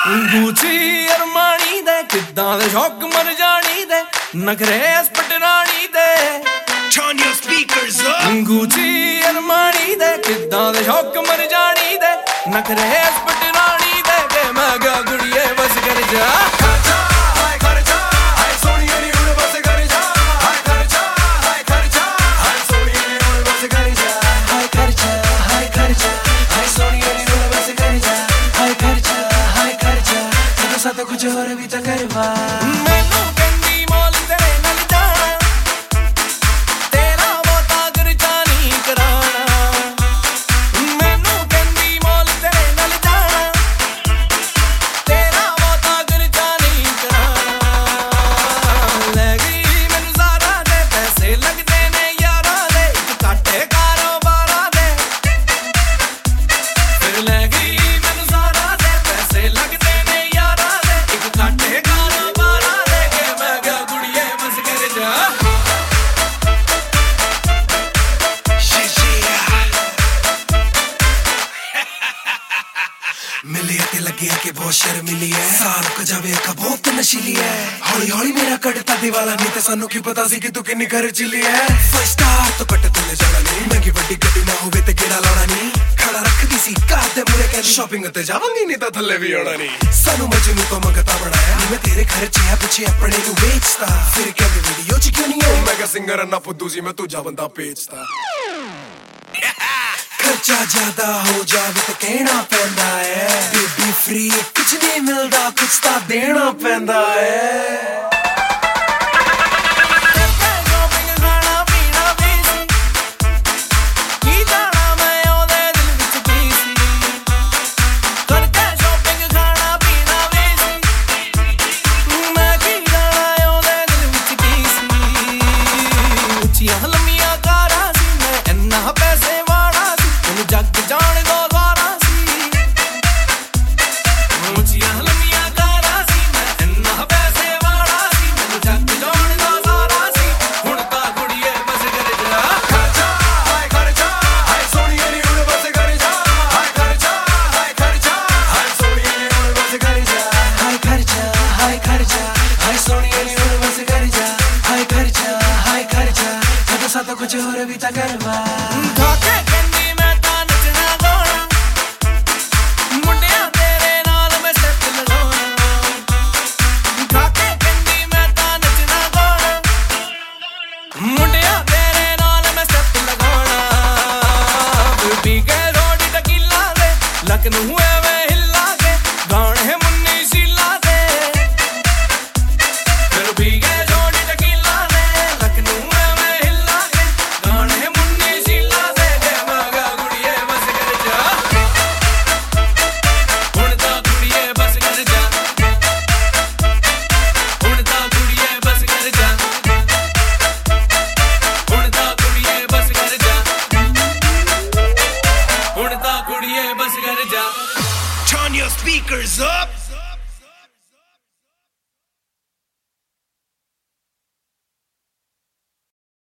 ਗੂਚੀ ਅਰਮਾਨੀ ਦੇ ਕਿੱਦਾਂ ਦੇ ਸ਼ੌਕ ਮਰ ਜਾਣੀ ਦੇ ਨਖਰੇ ਪਟਰਾਣੀ ਦੇ Turn your speakers up ਗੂਚੀ ਅਰਮਾਨੀ ਦੇ ਕਿੱਦਾਂ ਦੇ ਸ਼ੌਕ ਮਰ ਜਾਣੀ ਦੇ ਨਖਰੇ ਪਟਰਾਣੀ ਦੇ ਕਿ ਮੈਂ ਗਾ ਗੁੜੀਏ ਬਸ ਕਰ ਜਾ तो कुछ और भी तो करवा मैनू कहंदी मॉल तेरे नाल जाना तेरा बहुता खर्चा नहीं कराना मैनू कहंदी मॉल तेरे नाल जाना तेरा बहुता खर्चा नहीं कराना ले गई मैनू ज़ारा दे पैसे लगदे ने यारा दे इक घाटे कारोबारा दे फिर ले गई मैनू ज़ारा दे पैसे लगदे मिली ते लगे कि बहुत शर्मिली है साल को जावे का बहुत नशीली है हौली हौली मेरा कटता दीवाला नहीं ते सानू की पता सी कि तू किन्नी घर चिली है फर्स्ट स्टार तो कट ते ले जाना नहीं महंगी बड़ी गड्डी ना होवे ते गेड़ा लाना नहीं खड़ा रख दी सी कार ते मुरे कहनी शॉपिंग ते जावांगी नहीं तो थल्ले भी आना नहीं सानू मजनू तो मंगता बनाया नहीं मैं तेरे खर्चे है पीछे अपने को बेचता फिर कहनी वीडियो च क्यों नहीं है मैं का सिंगर ना फुद्दू सी मैं तुझा बंदा बेचता खर्चा ज्यादा हो जावे तो कहना पैंदा है बेबी फ्री कुछ नहीं मिलता कुछ तो देना पैंदा है जग जान दो द्वारा सी मुझियां लम्मियां कारा सी मैं इन्ना पैसे वाला सी मैनू जग जान दो द्वारा सी हुण तां कुड़िए बस कर जा खर्चा हाय सोनिए नी हुण बस कर जा हाय सोनिए नी हुण बस कर जा हाय सोनिए नी हुण बस कर जा हाय खर्चा तो कुछ और भी तो करवा खाके मुंडिया तेरे नाल मैं स्टेप लगाना पी के रोड टकीला दे लखनऊ एवे हिला के गाने मुन्नी शीला दे फिर पी के रोड टकीला दे लखनऊ एवे हिला के गाने मुन्नी शीला दे मगा गुड़िए बस कर जा हुण तां गुड़िए बस कर जा हुण तां गुड़िए बस कर जा Turn your speakers up